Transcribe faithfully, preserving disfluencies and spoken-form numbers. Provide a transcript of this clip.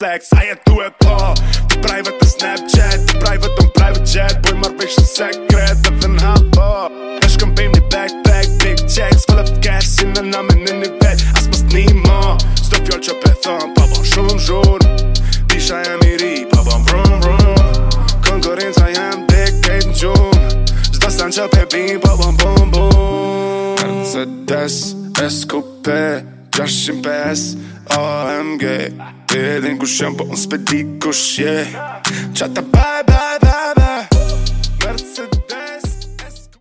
flex, a jetu e po Ti private në Snapchat, ti private në private jet Boj marrë vesh në sekret edhe në havo E shkëm pejmë një backpack, big checks Full of cash, si në namin në një vet As mës t'nimo, s'do fjoll që pe thëm Pa bon shumë zhur Pisha jem i ri, pa bon vrum vrum Konkurenca jem dik kejt në gjum Zdo stan që pe bim, pa bon bum bum Mercedes, S-Coupe gjashtëqind e pesë A M G Ti edhin kush jam, po unë s'pe di kush je Qata bye bye